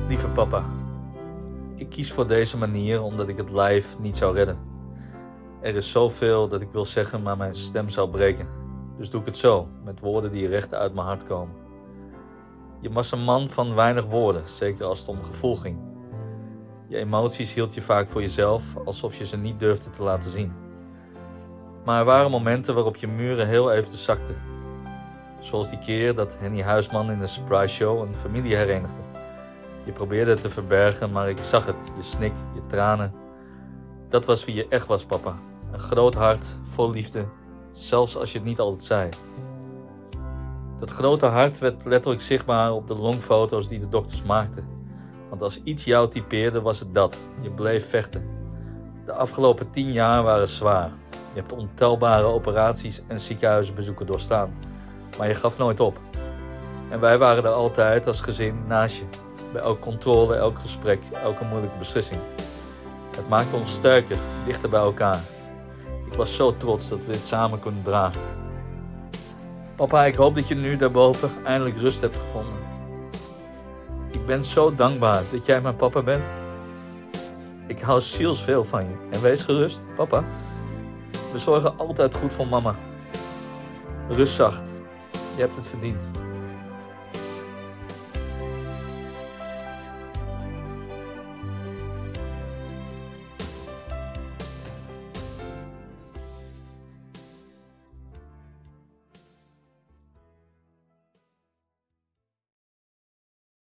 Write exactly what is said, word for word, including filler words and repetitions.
Lieve papa, ik kies voor deze manier omdat ik het live niet zou redden. Er is zoveel dat ik wil zeggen, maar mijn stem zou breken. Dus doe ik het zo, met woorden die recht uit mijn hart komen. Je was een man van weinig woorden, zeker als het om gevoel ging. Je emoties hield je vaak voor jezelf, alsof je ze niet durfde te laten zien. Maar er waren momenten waarop je muren heel even zakten. Zoals die keer dat Henny Huisman in een surprise show een familie herenigde. Je probeerde het te verbergen, maar ik zag het. Je snik, je tranen. Dat was wie je echt was, papa. Een groot hart, vol liefde, zelfs als je het niet altijd zei. Dat grote hart werd letterlijk zichtbaar op de longfoto's die de dokters maakten. Want als iets jou typeerde, was het dat. Je bleef vechten. De afgelopen tien jaar waren zwaar. Je hebt ontelbare operaties en ziekenhuisbezoeken doorstaan. Maar je gaf nooit op. En wij waren er altijd als gezin naast je. Bij elke controle, elk gesprek, elke moeilijke beslissing. Het maakte ons sterker, dichter bij elkaar. Ik was zo trots dat we dit samen konden dragen. Papa, ik hoop dat je nu daarboven eindelijk rust hebt gevonden. Ik ben zo dankbaar dat jij mijn papa bent. Ik hou zielsveel van je. En wees gerust, papa. We zorgen altijd goed voor mama. Rust zacht. Je hebt het verdiend.